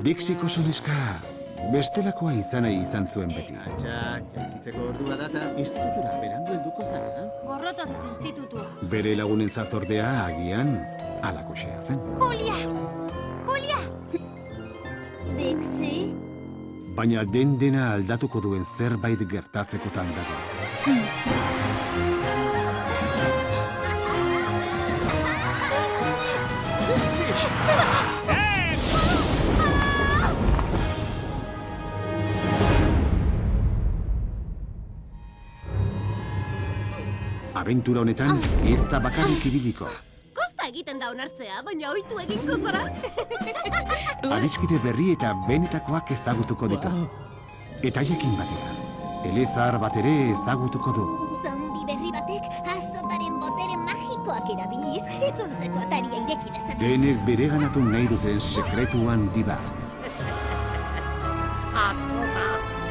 Dixiko soneska bestelakoa izan zuen beti. Altxak, jaikitzeko ordua data, institutura berandu helduko zara. Gorrotatut institutua. Bere lagunentzat ordea agian alakoxea zen. Julia! Dixi? Baina dena aldatuko duen zerbait gertatzekotan dago. Abentura honetan ez da bakarrik ibiliko. Kosta egiten da onartzea, baina ohitu egingo zara. Adiskide berri eta benetakoak ezagutuko ditu. Eta jakin batera, elezahar bat ere ezagutuko du. Zombi berri batek azotaren botere magikoak erabiliz, itzultzeko ataria ireki dezaten. Denek bereganatu nahi duten sekretu handi bat. Azota!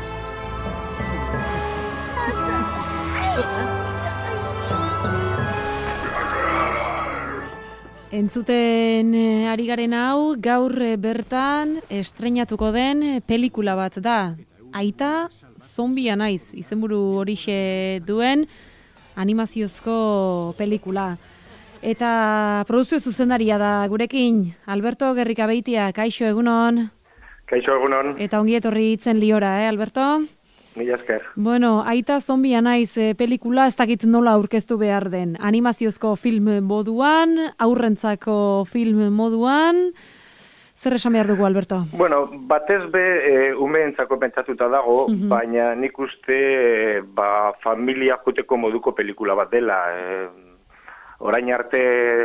Entzuten ari garen hau, gaur bertan estreinatuko den pelikula bat da. Aita, zombia naiz, izenburu horixe duen animaziozko pelikula. Eta produzio zuzendaria da gurekin, Alberto Gerrikabeitia, kaixo egunon. Kaixo egunon. Eta ongi etorri itzen liora, Alberto? Mila esker. Bueno, Aita zombia naiz pelikula ez dakit nola aurkeztu behar den. Animaziozko film moduan, aurrentzako film moduan. Zer esan behar dugu, Alberto? Bueno, batez be umeentzako pentsatuta dago, baina nik uste familia joteko moduko pelikula bat dela. Orain arte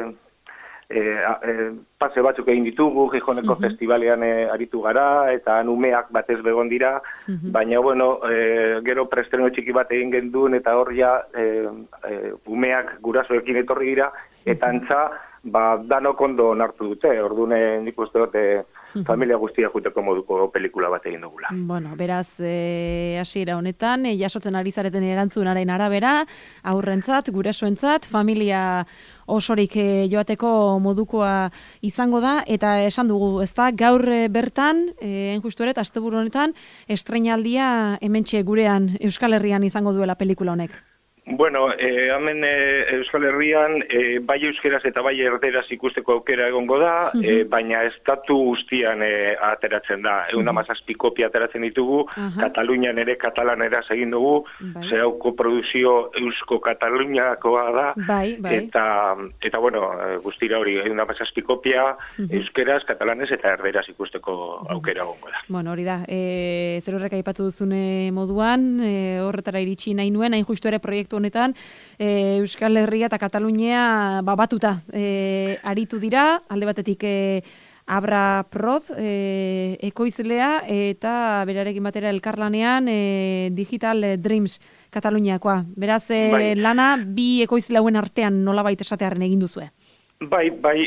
pase batzuk egin ditugu, Gijoneko festivalean aritu gara, eta umeak batez begon dira, baina, bueno, gero preestreno txiki bat egin genduen, eta hor ja umeak gurasoekin etorri dira, eta antza, danok ondo onartu dute, ordune nik uste dut familia guztia juteko moduko pelikula bat egin dugula. Bueno, beraz, hasiera honetan, jasotzen ari zareten erantzunaren arabera, aurrentzat, gurasoentzat, familia osorik joateko modukoa izango da, eta esan dugu, ez da, gaur bertan, justu ere, asteburu honetan, estreinaldia hementxe gurean Euskal Herrian izango duela pelikula honek. Bueno, hemen Euskal Herrian bai euskeraz eta bai erderaz ikusteko aukera egongo da, baina estatu guztian ateratzen da. 117 kopia ateratzen ditugu, Katalunian ere katalanera egin dugu, zerauko produzio eusko Kataluniakoa da, eta bueno, guztira hori 117 kopia euskeraz, katalanez eta erderaz ikusteko aukera egongo da. Bueno, hori da, zer horrek aipatu duzune moduan, horretara iritsi nahi nuen, hain justu ere proiektu honetan Euskal Herria eta Katalunia batuta aritu dira, alde batetik Abra Proz ekoizlea eta berarekin batera elkarlanean Digital Dreams Kataluniakoa. Beraz, lana bi ekoizle hauen artean nolabait esatearren egin duzue. Bai,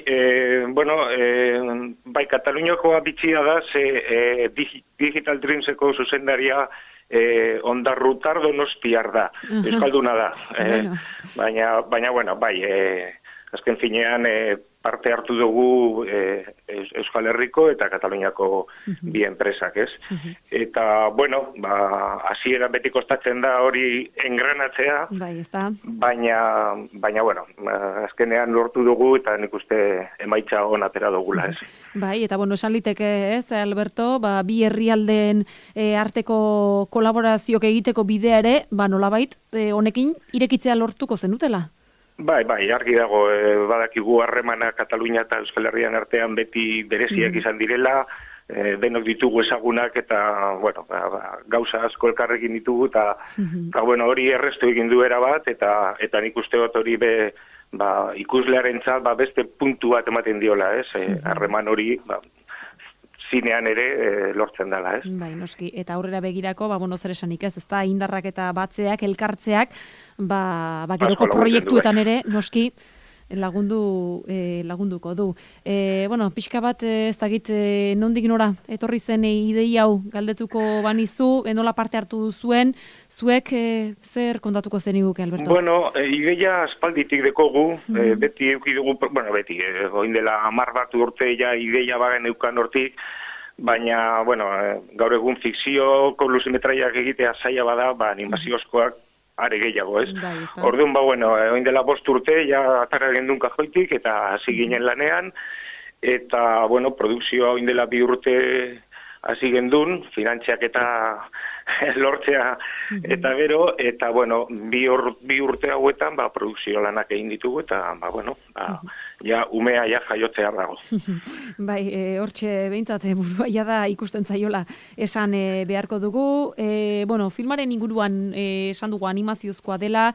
Kataluniakoa bitxia da, Digital Dreamseko zuzendaria Ondarrutar Donostiar da, euskalduna da. Baina, bueno, azken finean parte hartu dugu Euskal Herriko eta Kataluniako bi enpresak, ez? Eta, bueno, hasiera beti kostatzen da hori engranatzea, baina, bueno, azkenean lortu dugu eta nik uste emaitza on atera dugula, ez? Bai, eta, bueno, esan liteke, ez, Alberto, bi herrialdeen arteko kolaborazioak egiteko bidea ere, nolabait, honekin irekitzea lortuko zenutela? Bai, argi dago, badakigu harremana Katalunia eta Euskal Herrian artean beti bereziak izan direla, denok ditugu ezagunak eta, bueno, gauza asko elkarrekin ditugu, eta, bueno, hori errestu egin duera bat, eta nik uste dut hori ikuslearentzat beste puntu bat ematen diola, ez? Harreman hori, zinean ere lortzen dela, ez? Bai, noski, eta aurrera begirako, bueno, zer esanik ez, ez da indarrak eta batzeak, elkartzeak, geroko proiektuetan ere, noski, lagunduko du. Bueno, pixka bat ez dakit nondik nora, etorri zen idei hau galdetuko banizu, nola parte hartu duzuen, zuek zer kontatuko zeniguke, Alberto? Bueno, ideia aspalditik dekogu, beti eukidugu, bueno, beti, oin dela 10 bat urte ja ideia bagen eukan hortik, baina, bueno, gaur egun fikzioko luzimetraiak egitea zaila bada, animaziozkoak are gehiago, ez? Orduan, bueno, oin dela 5 urte, ja atara gendun kajoitik, eta hasi ginen lanean, eta, bueno, produkzioa oin dela 2 urte hasi gendun, finantziak eta lortzea eta gero, eta, bueno, 2 urte hauetan, produkzio lanak egin ditugu, eta, bueno, ja, umea ja jaiotzea dago. Bai, hortxe behintzat, burua da ikusten zaiola esan beharko dugu. Bueno, filmaren inguruan esan dugu animaziozkoa dela,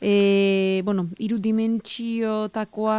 bueno, 3 dimentsiotakoa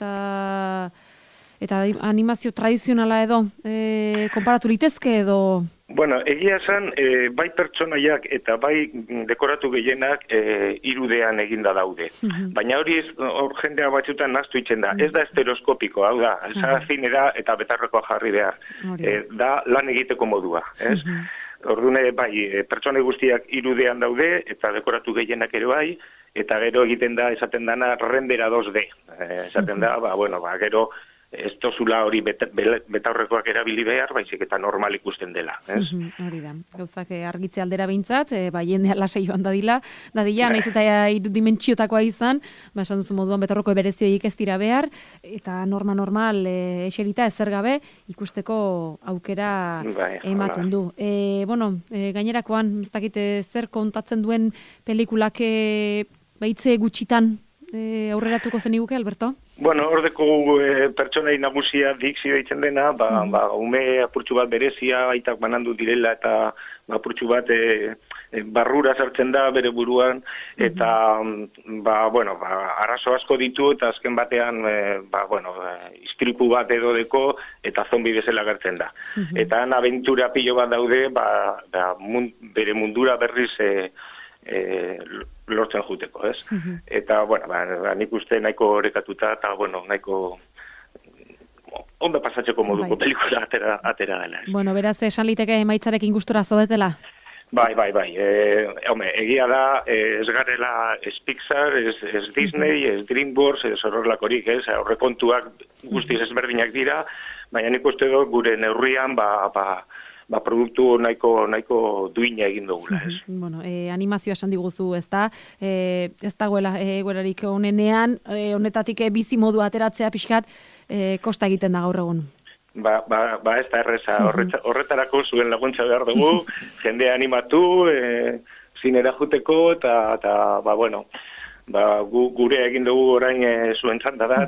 eta animazio tradizionala edo, konparatu litezke edo... Bueno, egia esan, bai pertsonaiak eta bai dekoratu gehienak 3D'an eginda daude. Baina hori hor jendea batzutan naztu itzen da. Ez da estereoskopiko, hau da, zinera eta betarrekoa jarri behar. Da lan egiteko modua, ez? Ordune, bai, pertsona guztiak 3D'an daude eta dekoratu gehienak ere bai, eta gero egiten da, esaten dana, rendera 2D. Esaten da, bueno, gero... ez tozula hori betaurrekoak erabili behar, baizik eta normal ikusten dela. Hori da, gauzak argitze aldera behintzat, jendea lasei joan dadila, nahiz eta 3 dimentsiotakoa izan, esan duzu moduan betaurreko berezioik ez dira behar, eta normal eserita ezer gabe ikusteko aukera ematen du. Bueno, gainerakoan, ez dakite zer kontatzen duen pelikulak baitze gutxitan aurreratuko zeniguke, Alberto? Bueno, ordeko pertsonai nagusia Dixi deitzen dena, ume apurtxu bat berezia, aitak banandu direla eta apurtxu bat barrura sartzen da bere buruan, eta, bueno, arazo asko ditu eta azken batean, bueno, istripu bat edo deko eta zombi bezala gertzen da. Eta han abentura pilo bat daude, bere mundura berriz lortzen juteko, ez? Eta, bueno, nik uste nahiko orekatuta, eta, bueno, nahiko ondo pasatzeko moduko pelikula atera dela. Bueno, beraz, esan liteke emaitzarekin gustora zodetela? Bai. Egia da, ez garela ez Pixar, ez Disney, ez DreamWorks, ez horrelakorik, ez? Aurrekontuak guztiz ezberdinak dira, baina nik uste dut gure neurrian, produktu nahiko duina egin dugula, ez? Bueno, animazioa esan diguzu, ez da? Ez dagoela egoerarik honenean, honetatik bizi modu ateratzea pixkat, kosta egiten da gaur egun. Ez da erreza, horretarako zuen laguntza behar dugu, jendea animatu, zinera juteko, eta bueno, gure egin dugu orain zuen txanda da,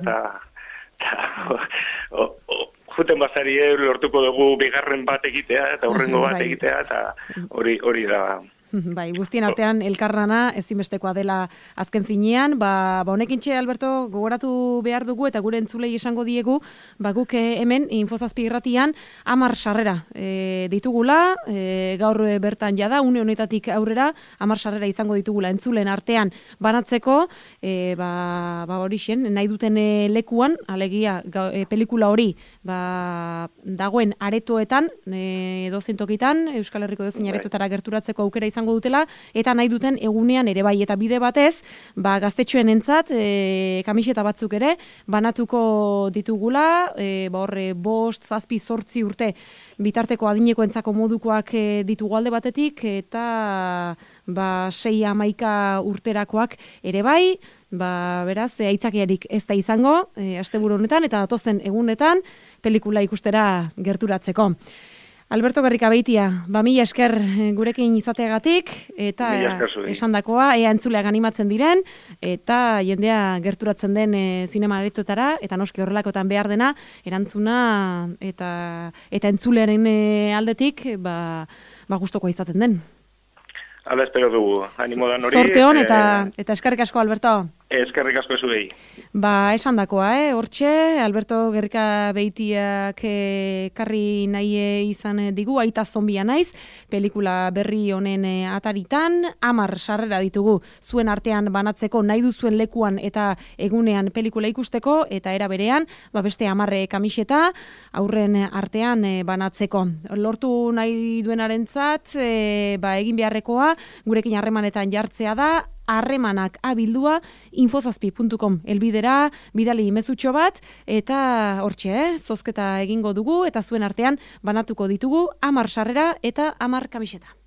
eta juten bazari lortuko dugu bigarren bat egitea eta hurrengo bat egitea eta hori da. Bai, guztien artean elkarlana ezinbestekoa dela azken finean, honekintxe Alberto gogoratu behar dugu eta gure entzulei esango diegu, guk hemen Infozazpi irratian 10 sarrera ditugula, gaur bertan jada, une honetatik aurrera 10 sarrera izango ditugula entzulen artean banatzeko, horixen, nahi duten lekuan, alegia pelikula hori dagoen aretoetan, dozentokitan, Euskal Herriko dozein aretoetara gerturatzeko aukera izango dutela, eta nahi duten egunean ere bai, eta bide batez, gaztetxoen entzat, kamiseta batzuk ere, banatuko ditugula, horre 5, 7, 8 urte bitarteko adineko entzako modukoak ditugu alde batetik, eta 6-11 urterakoak ere bai, beraz, aitzakiarik ez da izango, asteburu honetan, eta datozen egunetan, pelikula ikustera gerturatzeko. Alberto Gerrikabeitia, mila esker gurekin izateagatik, eta esandakoa, ea entzuleak animatzen diren, eta jendea gerturatzen den zinema aretoetara, eta noski horrelakoetan behar dena, erantzuna eta entzulearen aldetik, gustukoa izaten den. Hala espero dugu, animo da nori. Zorte hon, eta eskerrik asko, Alberto. Eskerrik asko zuei. Esandakoa, hortxe, Alberto Gerrikabeitiak karri nahi izan digu, Aita zombia naiz, pelikula berri honen ataritan, 10 sarrera ditugu zuen artean banatzeko nahi duzuen lekuan eta egunean pelikula ikusteko, eta era berean, beste 10 kamiseta aurren artean banatzeko. Lortu nahi duenarentzat, egin beharrekoa, gurekin harremanetan jartzea da, harremanak abildua infozazpi.com elbidera, bidali mezutxo bat, eta hortxe, zozketa egingo dugu, eta zuen artean banatuko ditugu 10 sarrera eta 10 kamiseta.